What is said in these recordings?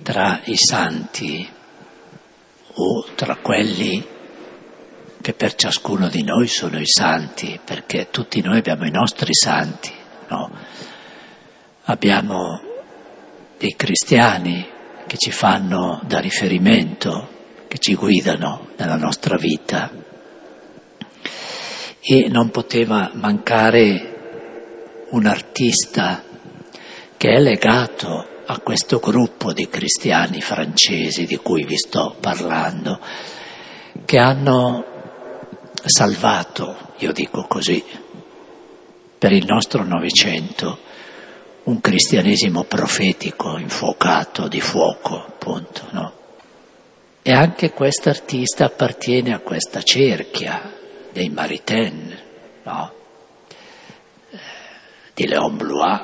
tra i santi o tra quelli che per ciascuno di noi sono i santi, perché tutti noi abbiamo i nostri santi, no? Abbiamo dei cristiani che ci fanno da riferimento, che ci guidano nella nostra vita, e non poteva mancare un artista che è legato a questo gruppo di cristiani francesi di cui vi sto parlando, che hanno salvato, io dico così, per il nostro Novecento un cristianesimo profetico, infuocato, di fuoco, appunto, no? E anche quest'artista appartiene a questa cerchia dei Maritain, no? Di Léon Blois,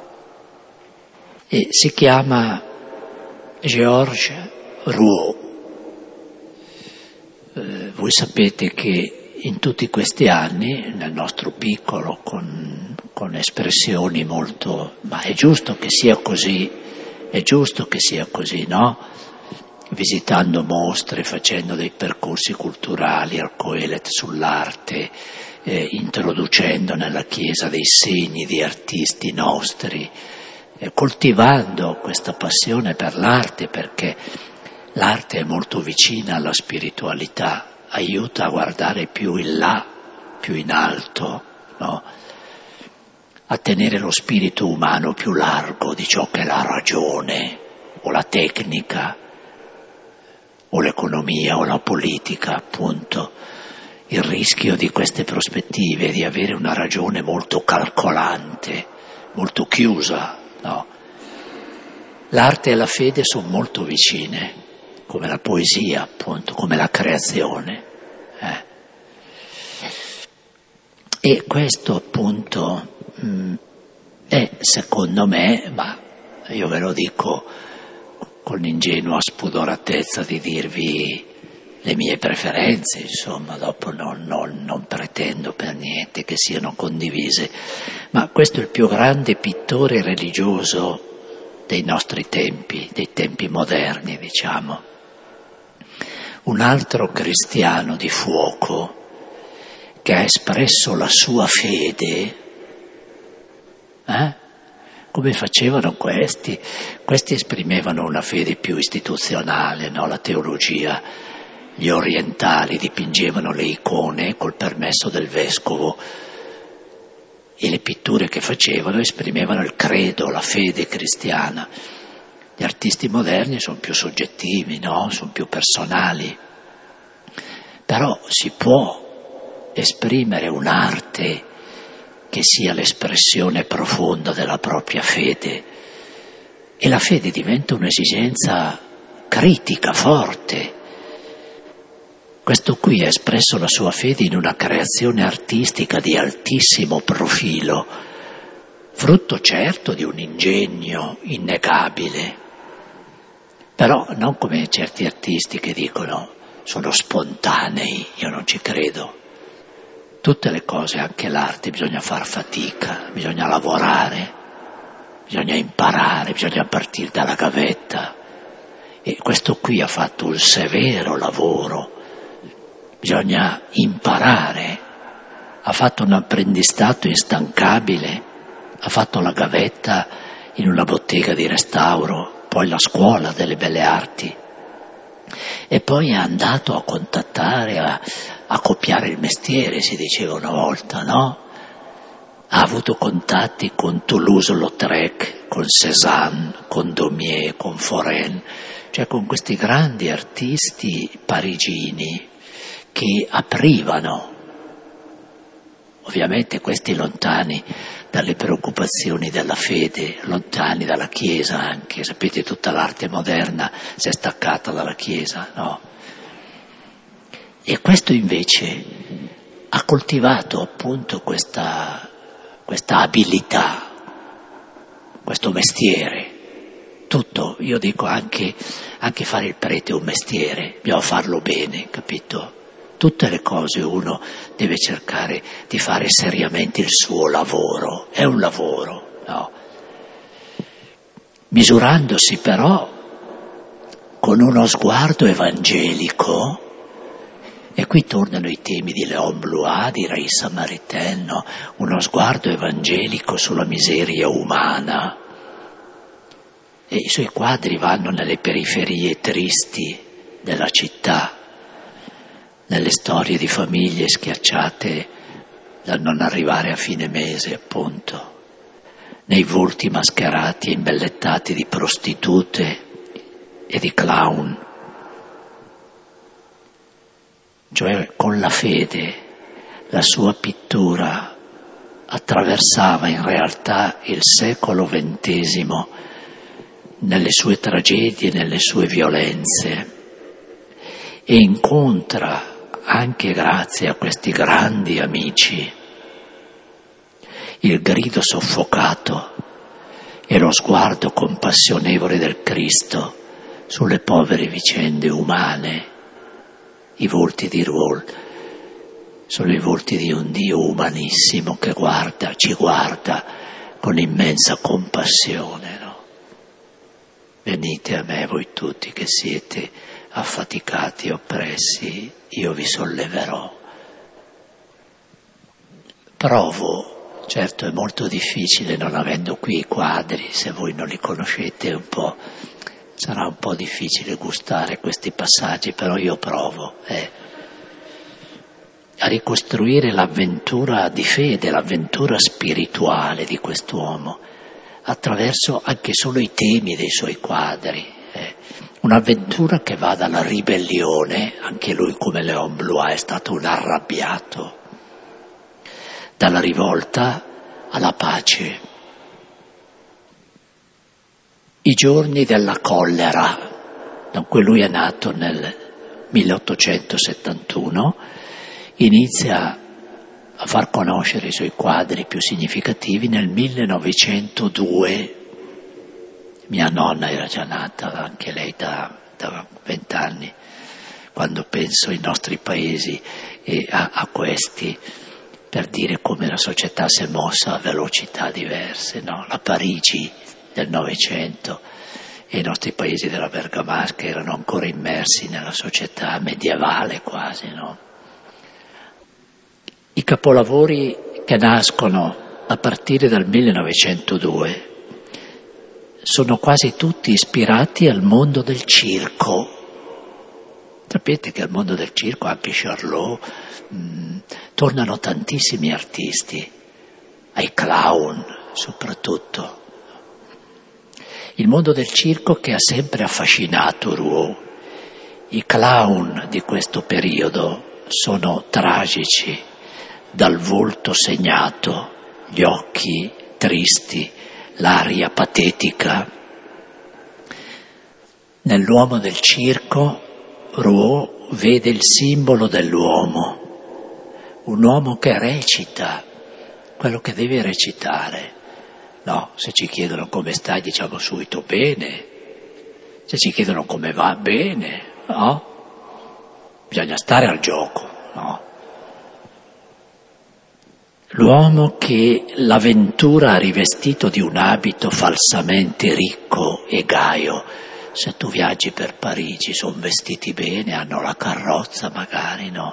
e si chiama Georges Rouault. Voi sapete che in tutti questi anni, nel nostro piccolo, con espressioni molto... ma è giusto che sia così, no? Visitando mostre, facendo dei percorsi culturali al Coelet sull'arte, introducendo nella Chiesa dei segni di artisti nostri, coltivando questa passione per l'arte, perché l'arte è molto vicina alla spiritualità, aiuta a guardare più in là, più in alto, no? A tenere lo spirito umano più largo di ciò che è la ragione o la tecnica o l'economia o la politica, appunto. Il rischio di queste prospettive è di avere una ragione molto calcolante, molto chiusa, no? L'arte e la fede sono molto vicine, come la poesia, appunto, come la creazione. E questo, appunto, è, secondo me, ma io ve lo dico con ingenua spudoratezza di dirvi le mie preferenze, insomma, dopo non pretendo per niente che siano condivise, ma questo è il più grande pittore religioso dei nostri tempi, dei tempi moderni, diciamo. Un altro cristiano di fuoco che ha espresso la sua fede, come facevano questi? Questi esprimevano una fede più istituzionale, no? La teologia. Gli orientali dipingevano le icone col permesso del vescovo e le pitture che facevano esprimevano il credo, la fede cristiana. Gli artisti moderni sono più soggettivi, no? Sono più personali. Però si può esprimere un'arte che sia l'espressione profonda della propria fede, e la fede diventa un'esigenza critica, forte. Questo qui ha espresso la sua fede in una creazione artistica di altissimo profilo, frutto certo di un ingegno innegabile, però non come certi artisti che dicono sono spontanei, io non ci credo. Tutte le cose, anche l'arte, bisogna far fatica, bisogna lavorare, bisogna imparare, bisogna partire dalla gavetta. E questo qui ha fatto un severo lavoro, bisogna imparare, ha fatto un apprendistato instancabile, ha fatto la gavetta in una bottega di restauro, poi la scuola delle belle arti, e poi è andato a contattare, a copiare il mestiere, si diceva una volta, no? Ha avuto contatti con Toulouse-Lautrec, con Cézanne, con Daumier, con Forêt, cioè con questi grandi artisti parigini che aprivano, ovviamente questi lontani dalle preoccupazioni della fede, lontani dalla Chiesa anche. Sapete, tutta l'arte moderna si è staccata dalla Chiesa, no? E questo invece ha coltivato appunto questa abilità, questo mestiere. Tutto, io dico anche fare il prete è un mestiere, bisogna farlo bene, capito? Tutte le cose uno deve cercare di fare seriamente il suo lavoro, è un lavoro, no? Misurandosi però con uno sguardo evangelico, e qui tornano i temi di Léon Blois, di Raissa Maritain, no? Uno sguardo evangelico sulla miseria umana. E i suoi quadri vanno nelle periferie tristi della città, nelle storie di famiglie schiacciate dal non arrivare a fine mese, appunto, nei volti mascherati e imbellettati di prostitute e di clown. Cioè, con la fede, la sua pittura attraversava in realtà il secolo XX nelle sue tragedie, nelle sue violenze, e incontra, anche grazie a questi grandi amici, il grido soffocato e lo sguardo compassionevole del Cristo sulle povere vicende umane. I volti di Rouault sono i volti di un Dio umanissimo che ci guarda con immensa compassione, no? Venite a me voi tutti che siete affaticati e oppressi, io vi solleverò. Provo, certo è molto difficile non avendo qui i quadri, se voi non li conoscete sarà un po' difficile gustare questi passaggi, però io provo a ricostruire l'avventura di fede, l'avventura spirituale di quest'uomo, attraverso anche solo i temi dei suoi quadri. Un'avventura che va dalla ribellione, anche lui come Léon Blois è stato un arrabbiato, dalla rivolta alla pace. I giorni della collera, dunque lui è nato nel 1871, inizia a far conoscere i suoi quadri più significativi nel 1902. Mia nonna era già nata, anche lei da 20 anni, quando penso ai nostri paesi e a questi, per dire come la società si è mossa a velocità diverse, no? La Parigi del Novecento e i nostri paesi della Bergamasca erano ancora immersi nella società medievale quasi, no? I capolavori che nascono a partire dal 1902 sono quasi tutti ispirati al mondo del circo. Sapete che al mondo del circo, anche Charlot, tornano tantissimi artisti, ai clown soprattutto. Il mondo del circo che ha sempre affascinato Rouault. I clown di questo periodo sono tragici, dal volto segnato, gli occhi tristi, l'aria patetica. Nell'uomo del circo Rouault vede il simbolo dell'uomo, un uomo che recita quello che deve recitare. No, se ci chiedono come stai diciamo subito bene, se ci chiedono come va bene, no? Bisogna stare al gioco, no? L'uomo che l'avventura ha rivestito di un abito falsamente ricco e gaio. Se tu viaggi per Parigi, sono vestiti bene, hanno la carrozza magari, no?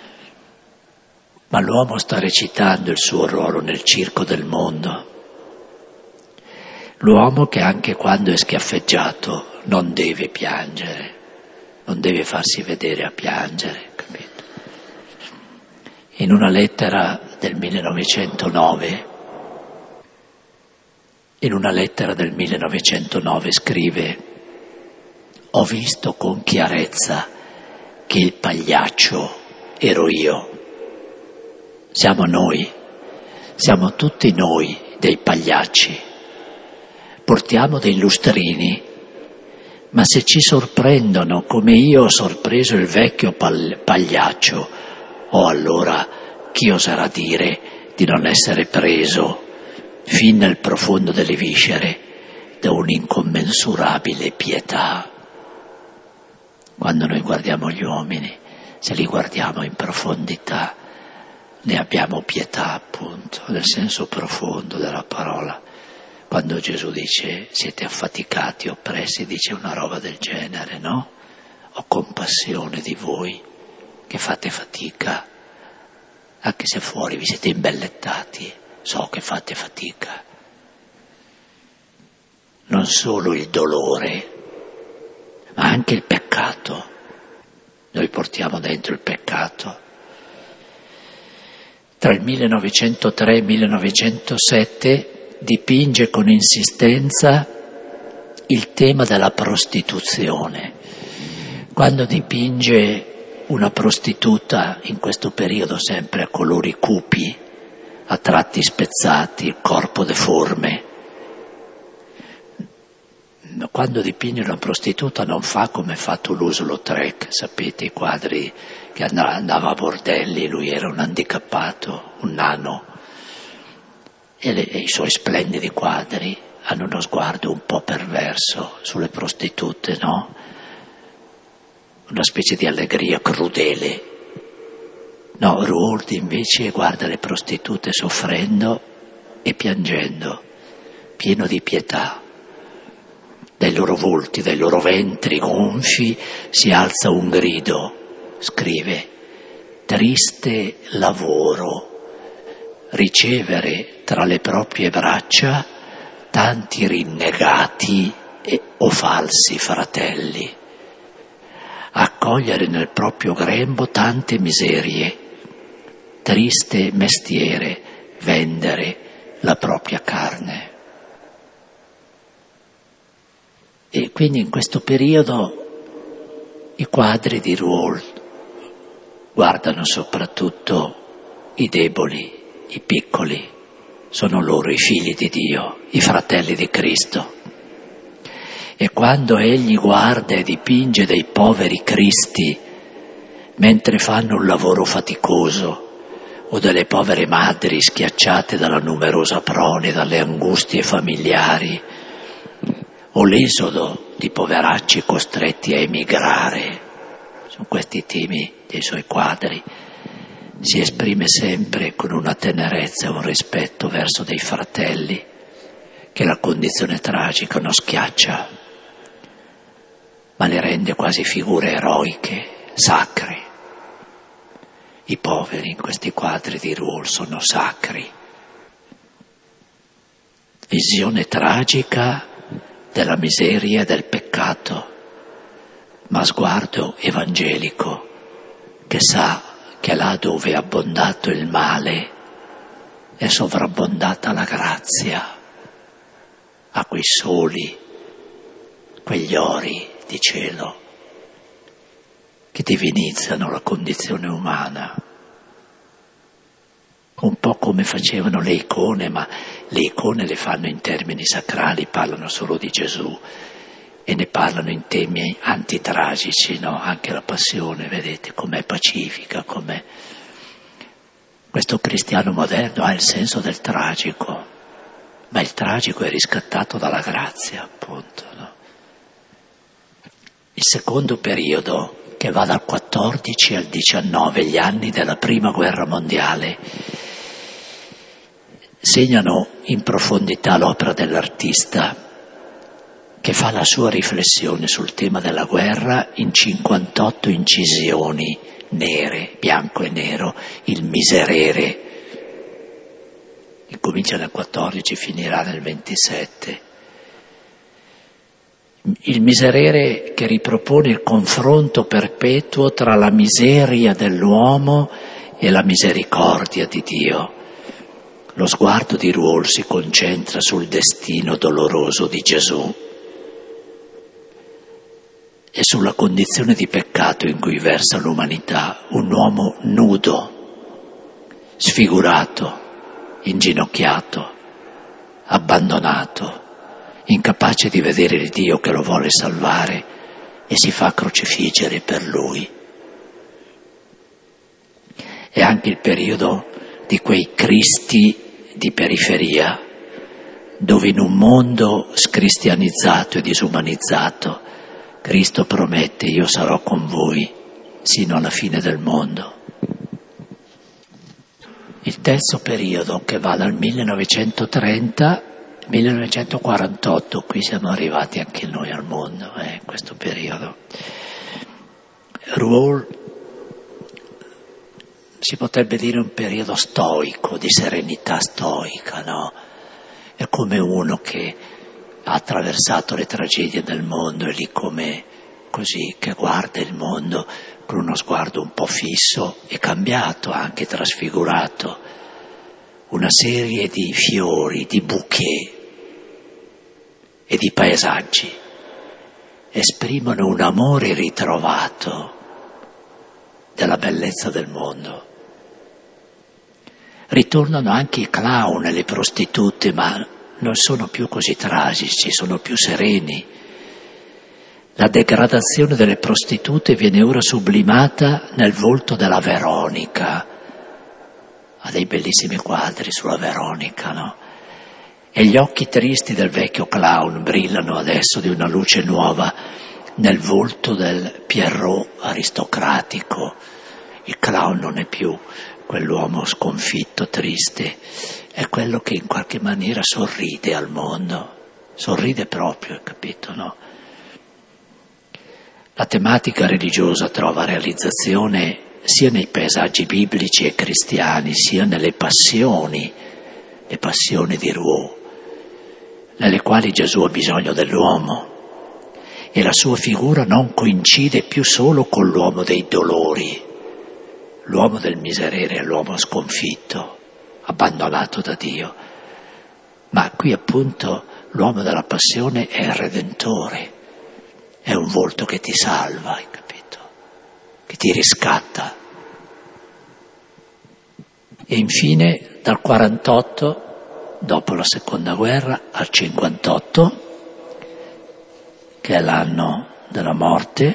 Ma l'uomo sta recitando il suo ruolo nel circo del mondo. L'uomo che anche quando è schiaffeggiato non deve piangere, non deve farsi vedere a piangere, capito? In una lettera del 1909, scrive: «Ho visto con chiarezza che il pagliaccio ero io. Siamo noi, siamo tutti noi dei pagliacci. Portiamo dei lustrini, ma se ci sorprendono come io ho sorpreso il vecchio pagliaccio, allora chi oserà dire di non essere preso fin nel profondo delle viscere da un'incommensurabile pietà?» Quando noi guardiamo gli uomini, se li guardiamo in profondità, ne abbiamo pietà, appunto, nel senso profondo della parola. quando Gesù dice siete affaticati, oppressi, dice una roba del genere, no? Ho compassione di voi che fate fatica, anche se fuori vi siete imbellettati, so che fate fatica. Non solo il dolore, ma anche il peccato. Noi portiamo dentro il peccato. Tra il 1903 e il 1907 dipinge con insistenza il tema della prostituzione. Quando dipinge una prostituta, in questo periodo sempre a colori cupi, a tratti spezzati, il corpo deforme, quando dipinge una prostituta non fa come fa Toulouse-Lautrec, sapete, i quadri che andava a bordelli, lui era un handicappato, un nano, e i suoi splendidi quadri hanno uno sguardo un po' perverso sulle prostitute, no? Una specie di allegria crudele. No, Rouault invece guarda le prostitute soffrendo e piangendo, pieno di pietà. Dai loro volti, dai loro ventri gonfi si alza un grido, scrive, triste lavoro, ricevere tra le proprie braccia tanti rinnegati o falsi fratelli, accogliere nel proprio grembo tante miserie, triste mestiere vendere la propria carne. E quindi in questo periodo i quadri di Rouault guardano soprattutto i deboli, i piccoli, sono loro i figli di Dio, i fratelli di Cristo. E quando egli guarda e dipinge dei poveri cristi mentre fanno un lavoro faticoso, o delle povere madri schiacciate dalla numerosa prole, dalle angustie familiari, o l'esodo di poveracci costretti a emigrare, sono questi i temi dei suoi quadri, si esprime sempre con una tenerezza e un rispetto verso dei fratelli che la condizione tragica non schiaccia, ma le rende quasi figure eroiche, sacre. I poveri in questi quadri di Rouault sono sacri. Visione tragica della miseria e del peccato, ma sguardo evangelico che sa che là dove è abbondato il male è sovrabbondata la grazia, a quei soli, quegli ori di cielo che divinizzano la condizione umana, un po' come facevano le icone, ma le icone le fanno in termini sacrali, parlano solo di Gesù e ne parlano in temi antitragici, no? Anche la passione, vedete, com'è pacifica, com'è. Questo cristiano moderno ha il senso del tragico, ma il tragico è riscattato dalla grazia, appunto, no? Il secondo periodo, che va dal 14 al 19, gli anni della Prima Guerra Mondiale, segnano in profondità l'opera dell'artista che fa la sua riflessione sul tema della guerra in 58 incisioni nere, bianco e nero, il Miserere. Incomincia nel 14, finirà nel 27. Il Miserere che ripropone il confronto perpetuo tra la miseria dell'uomo e la misericordia di Dio. Lo sguardo di Rouault si concentra sul destino doloroso di Gesù e sulla condizione di peccato in cui versa l'umanità, un uomo nudo, sfigurato, inginocchiato, abbandonato, incapace di vedere il Dio che lo vuole salvare e si fa crocifiggere per lui. È anche il periodo di quei cristi di periferia, dove in un mondo scristianizzato e disumanizzato Cristo promette: io sarò con voi sino alla fine del mondo. Il terzo periodo, che va dal 1930, 1948, qui siamo arrivati anche noi al mondo, in questo periodo. Rouault, si potrebbe dire un periodo stoico, di serenità stoica, no? È come uno che ha attraversato le tragedie del mondo e lì come così, che guarda il mondo con uno sguardo un po' fisso e cambiato, anche trasfigurato. Una serie di fiori, di bouquet e di paesaggi esprimono un amore ritrovato della bellezza del mondo. Ritornano anche i clown e le prostitute, ma non sono più così tragici, sono più sereni. La degradazione delle prostitute viene ora sublimata nel volto della Veronica. Ha dei bellissimi quadri sulla Veronica, no? E gli occhi tristi del vecchio clown brillano adesso di una luce nuova nel volto del Pierrot aristocratico. Il clown non è più quell'uomo sconfitto, triste, è quello che in qualche maniera sorride al mondo, sorride proprio, capito, no? La tematica religiosa trova realizzazione sia nei paesaggi biblici e cristiani, sia nelle passioni di Rouault, nelle quali Gesù ha bisogno dell'uomo e la sua figura non coincide più solo con l'uomo dei dolori, l'uomo del miserere, l'uomo sconfitto, abbandonato da Dio, ma qui appunto l'uomo della passione è il Redentore, è un volto che ti salva, hai capito? Che ti riscatta. E infine dal 48, dopo la seconda guerra, al 58, che è l'anno della morte,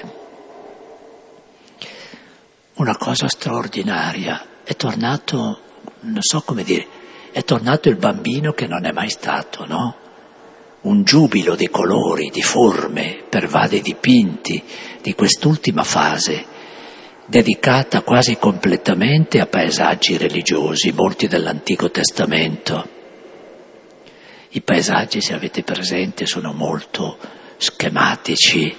una cosa straordinaria, è tornato, non so come dire, è tornato il bambino che non è mai stato, no? Un giubilo di colori, di forme, pervade i dipinti di quest'ultima fase, dedicata quasi completamente a paesaggi religiosi, molti dell'Antico Testamento. I paesaggi, se avete presente, sono molto schematici,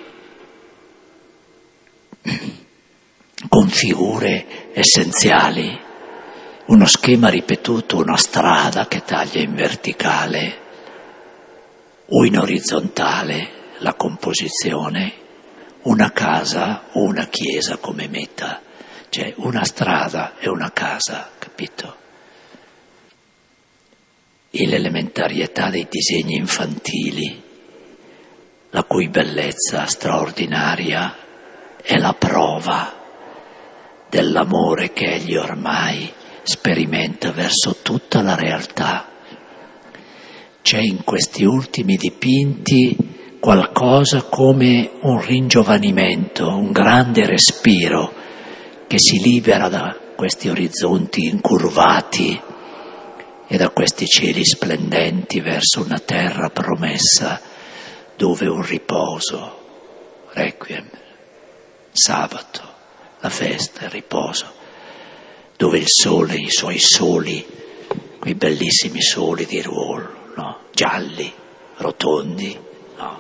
con figure essenziali, uno schema ripetuto, una strada che taglia in verticale o in orizzontale la composizione, una casa o una chiesa come meta, cioè una strada e una casa, capito? E l'elementarietà dei disegni infantili, la cui bellezza straordinaria è la prova dell'amore che egli ormai sperimenta verso tutta la realtà. C'è in questi ultimi dipinti qualcosa come un ringiovanimento, un grande respiro che si libera da questi orizzonti incurvati e da questi cieli splendenti verso una terra promessa dove un riposo, requiem, sabato, la festa, il riposo, dove il sole, i suoi soli, quei bellissimi soli di Rouault, no? Gialli, rotondi, no?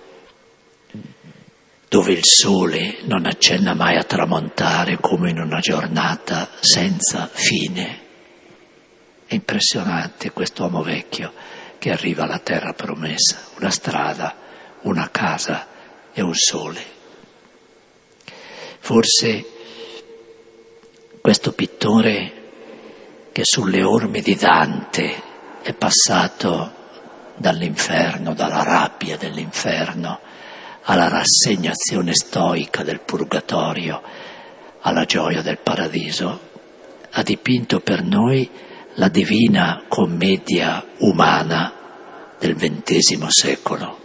Dove il sole non accenna mai a tramontare come in una giornata senza fine. È impressionante quest'uomo vecchio che arriva alla terra promessa, una strada, una casa e un sole. Forse questo pittore che sulle orme di Dante è passato dall'inferno, dalla rabbia dell'inferno, alla rassegnazione stoica del purgatorio, alla gioia del paradiso, ha dipinto per noi la divina commedia umana del XX secolo.